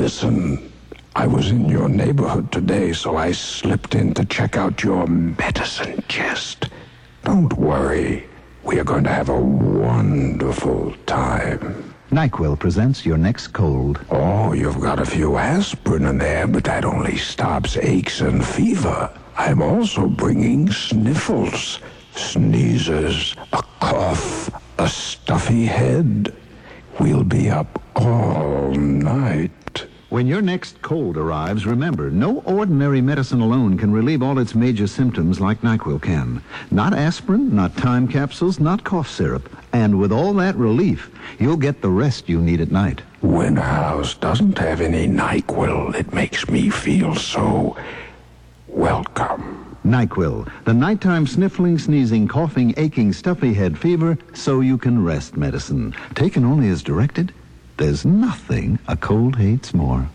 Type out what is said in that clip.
Listen, I was in your neighborhood today, so I slipped in to check out your medicine chest. Don't worry. We are going to have a wonderful time. NyQuil presents your next cold. Oh, you've got a few aspirin in there, but that only stops aches and fever. I'm also bringing sniffles, sneezes, a cough, a stuffy head. We'll be up all night. When your next cold arrives, remember, no ordinary medicine alone can relieve all its major symptoms like NyQuil can. Not aspirin, not time capsules, not cough syrup. And with all that relief, you'll get the rest you need at night. When a house doesn't have any NyQuil, it makes me feel so welcome. NyQuil, the nighttime sniffling, sneezing, coughing, aching, stuffy head fever, so you can rest medicine. Taken only as directed, there's nothing a cold hates more.